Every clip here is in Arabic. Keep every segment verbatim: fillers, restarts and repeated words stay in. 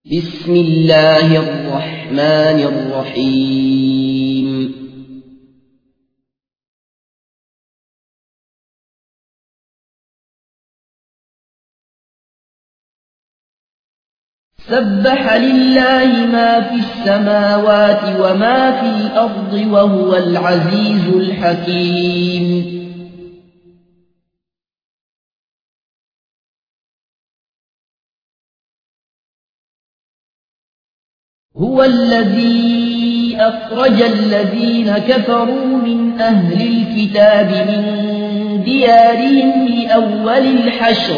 بسم الله الرحمن الرحيم سبح لله ما في السماوات وما في الأرض وهو العزيز الحكيم هو الذي أخرج الذين كفروا من أهل الكتاب من ديارهم لأول الحشر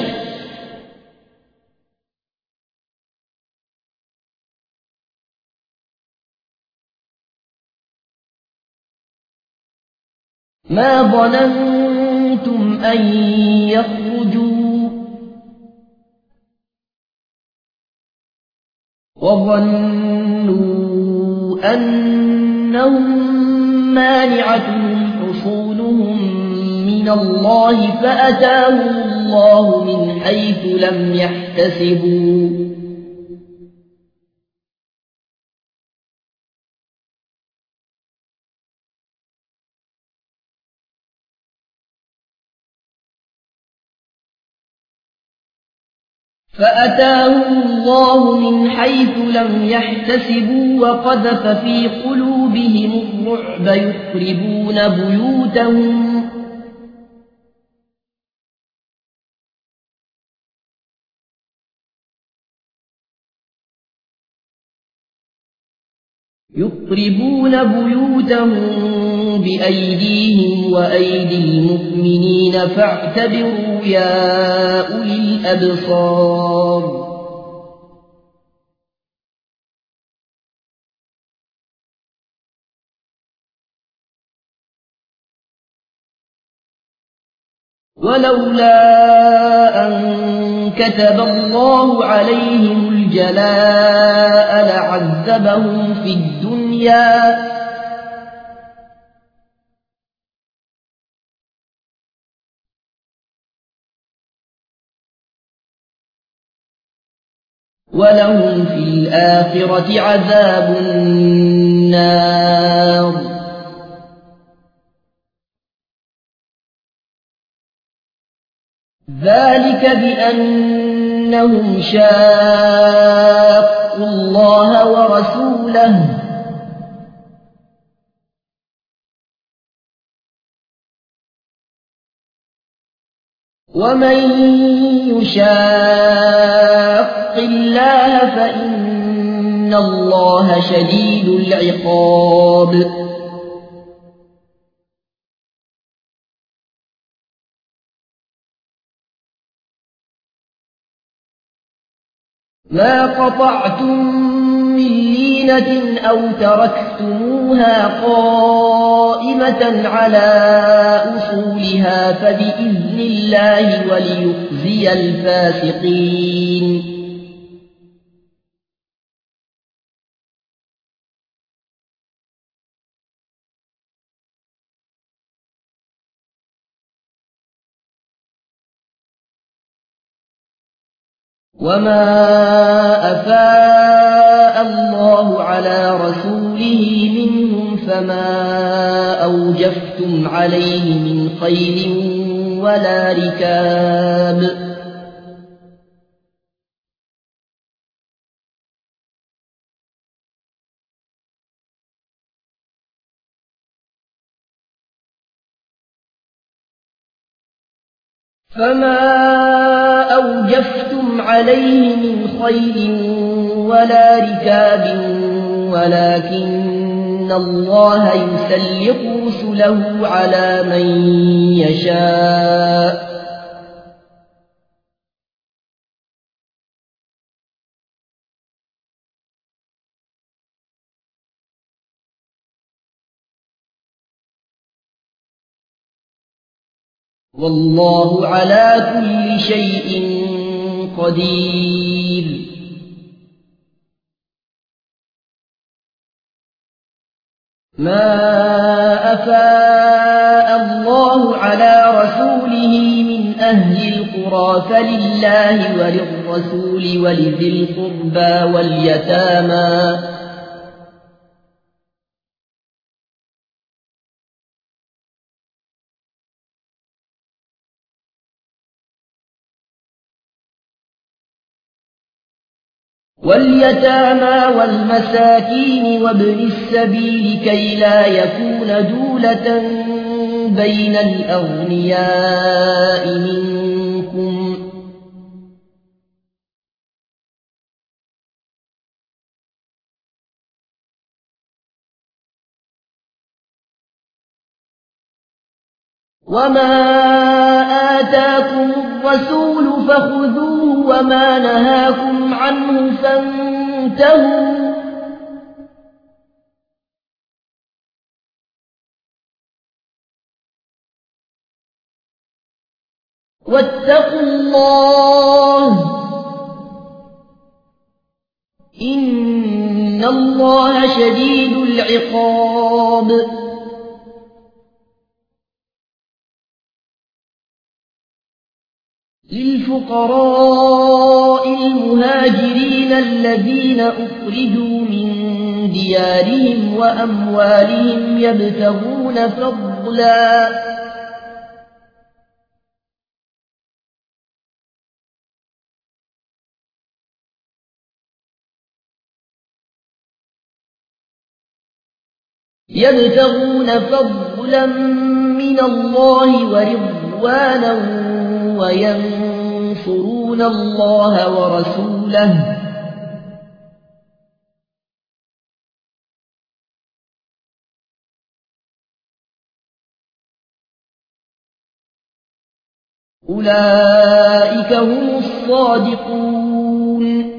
ما ظننتم أن يخرجوا وظنوا أنهم مانعتهم حصونهم من الله فأتاهم الله من حيث لم يحتسبوا فأتاهم الله من حيث لم يحتسبوا وقذف في قلوبهم الرعب يخربون بيوتهم يخربون بيوتهم بأيديهم وأيدي المؤمنين فاعتبروا يا أولي الأبصار ولولا أن كتب الله عليهم الجلاء لعذبهم في الدنيا ولهم في الآخرة عذاب النار ذلك بأنهم شاقوا الله ورسوله ومن يشاق الله فإن الله شديد العقاب ما قطعتم من لينة أو تركتموها قائمة على أصولها فبإذن الله وليخزي الفاسقين وما أفاء الله على رسوله منهم فما أوجفتم عليه من خيل ولا ركاب فما أوجفتم عليه من خيل ولا ركاب ولكن الله يسلط رسله على من يشاء والله على كل شيء قدير ما أفاء الله على رسوله من أهل القرى القرى فلله وللرسول ولذي القربى واليتامى واليتامى والمساكين وابن السبيل كي لا يكون دولة بين الأغنياء منكم وما آتاكم الرسول فخذوه وما نهاكم عنه فانتهوا واتقوا الله إن الله شديد العقاب للفقراء المهاجرين الذين أخرجوا من ديارهم وأموالهم يبتغون فضلا يبتغون فضلا من الله ورضوانا وينصرون الله ورسوله أولئك هم الصادقون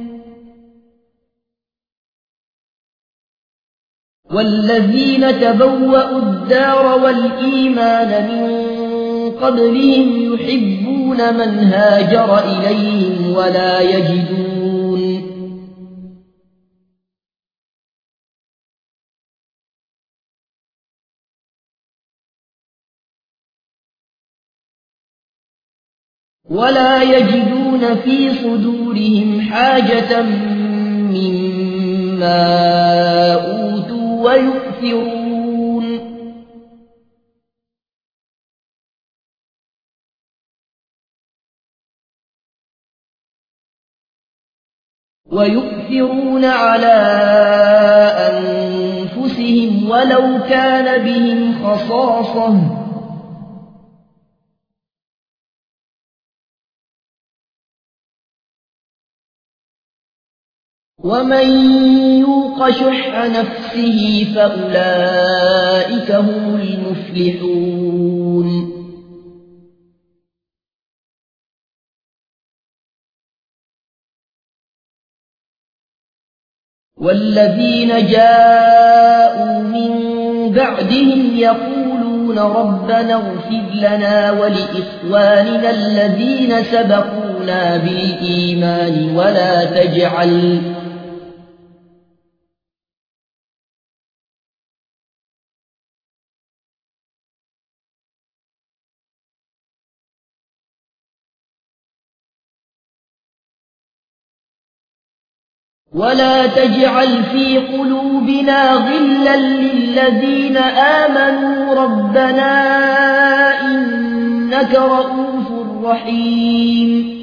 والذين تبوأوا الدار والإيمان من قبلهم يحبون من هاجر إليهم ولا يجدون ولا يجدون في صدورهم حاجة مما أوتوا ويؤثرون ويؤثرون على أنفسهم ولو كان بهم خصاصة ومن يوق شح نفسه فأولئك هم المفلحون والذين جاءوا من بعدهم يقولون ربنا اغفر لنا ولإخواننا الذين سبقونا بالإيمان ولا تجعل ولا تجعل في قلوبنا غلا للذين آمنوا ربنا إنك رؤوف رحيم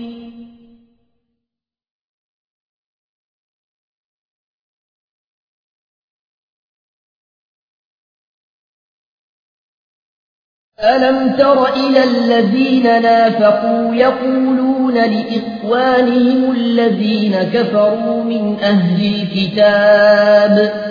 ألم تر إلى الذين نافقوا يقولون لإخوانهم الذين كفروا من أهل الكتاب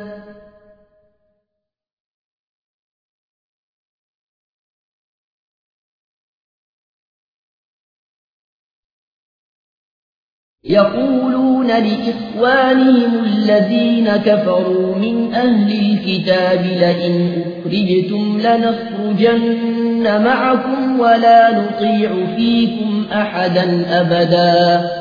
يقولون لإخوانهم الذين كفروا من أهل الكتاب لئن أخرجتم لنخرجن معكم ولا نطيع فيكم أحدا أبدا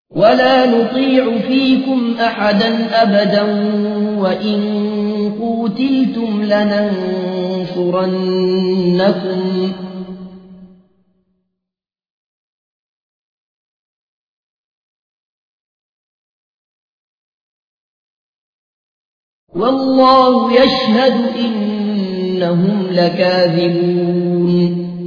ولا نطيع فيكم أحدا أبدا وإن قوتلتم لننصرنكم والله يشهد إنهم لكاذبون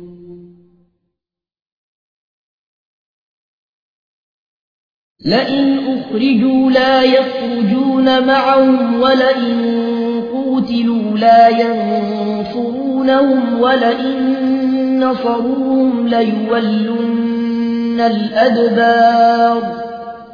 لئن أخرجوا لا يخرجون معهم ولئن قوتلوا لا ينصرونهم ولئن نصروهم ليولن الأدبار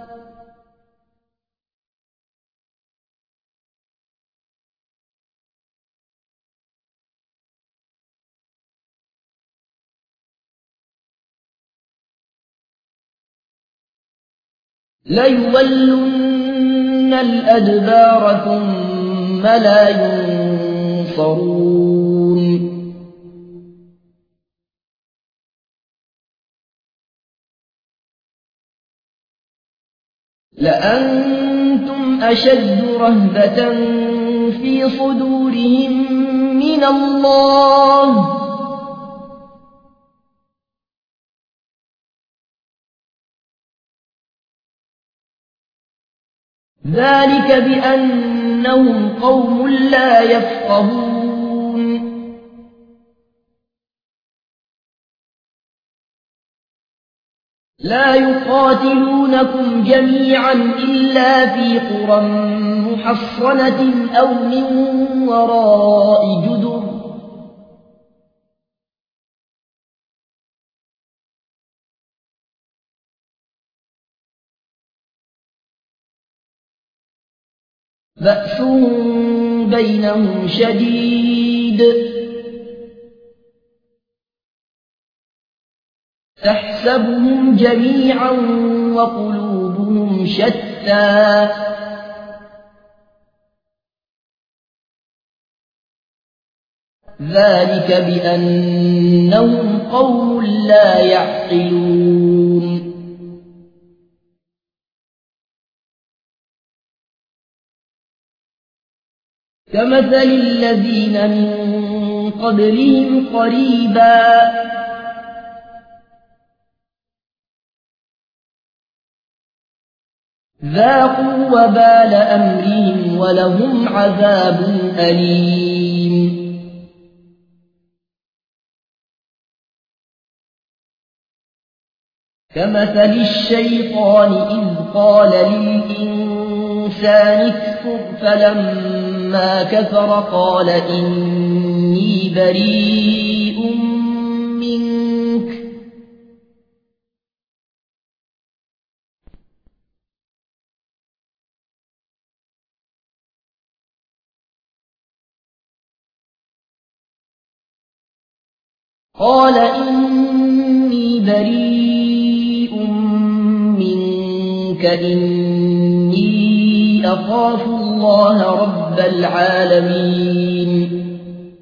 ليولن الأدبار ثم لا ينصرون لأنتم أشد رهبة في صدورهم من الله ذلك بأنهم قوم لا يفقهون لا يقاتلونكم جميعا إلا في قرى محصنة أو من وراء جدر بأسهم بينهم شديد تحسبهم جميعا وقلوبهم شتى ذلك بأنهم قوم لا يعقلون كمثل الذين من قبلهم قريبا ذاقوا وبال أمرهم ولهم عذاب أليم كمثل الشيطان إذ قال للإنسان اكفر فلما كفر قال إني بريء منك قال إني بريء منك إني أخاف الله رب العالمين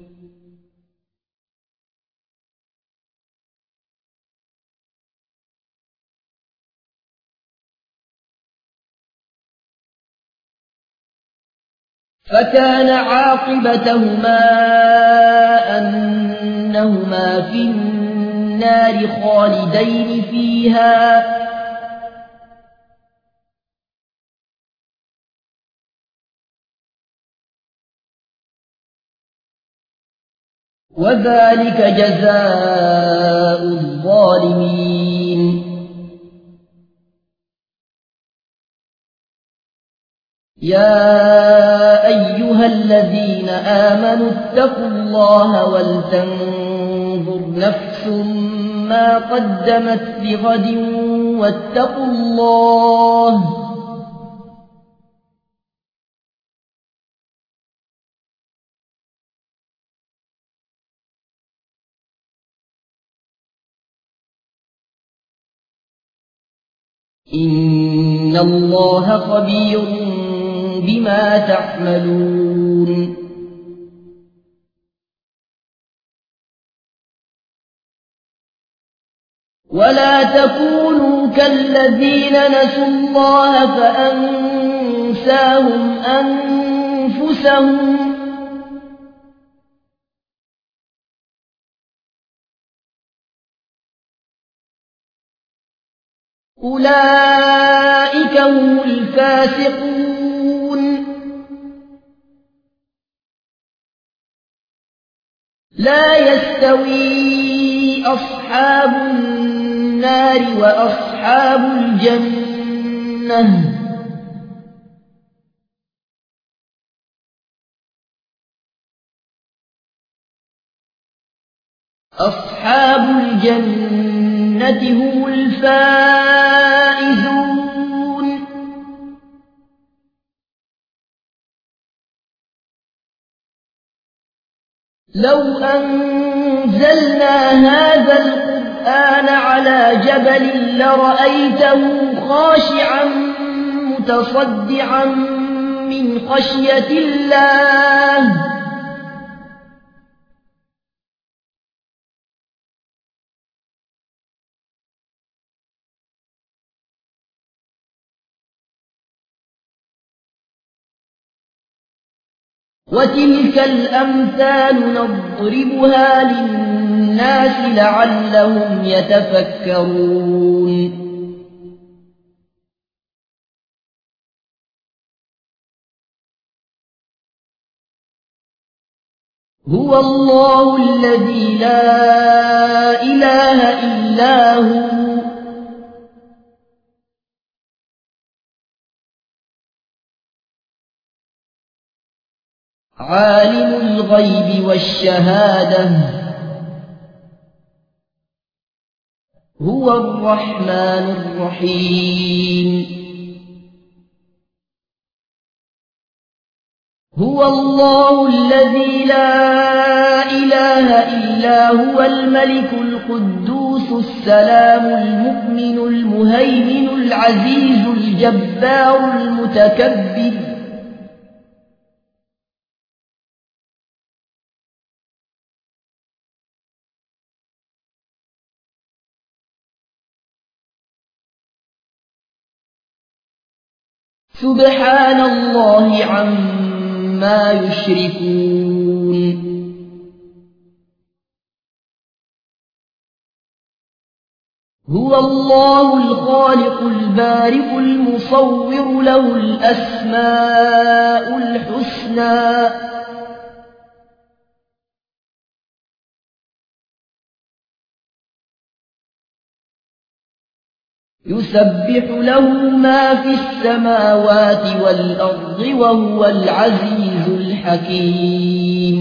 فكان عاقبتهما أنهما في النار خالدين فيها وذلك جزاء الظالمين يا أيها الذين آمنوا اتقوا الله ولتنظر نفس ما قدمت لغد واتقوا الله إن الله خبير بما تعملون ولا تكونوا كالذين نسوا الله فأنساهم أنفسهم أولئك هم الفاسقون لا يستوي أصحاب النار وأصحاب الجنة أصحاب الجنة هم الفائزون لو أنزلنا هذا القرآن على جبل لرأيته خاشعا متصدعا من خشية الله وتلك الأمثال نضربها للناس لعلهم يتفكرون هو الله الذي لا إله إلا هو عالم الغيب والشهادة هو الرحمن الرحيم هو الله الذي لا إله إلا هو الملك القدوس السلام المؤمن المهيمن العزيز الجبار المتكبر سبحان الله عما يشركون هو الله الخالق البارئ المصور له الأسماء الحسنى يسبح له ما في السماوات والأرض وهو العزيز الحكيم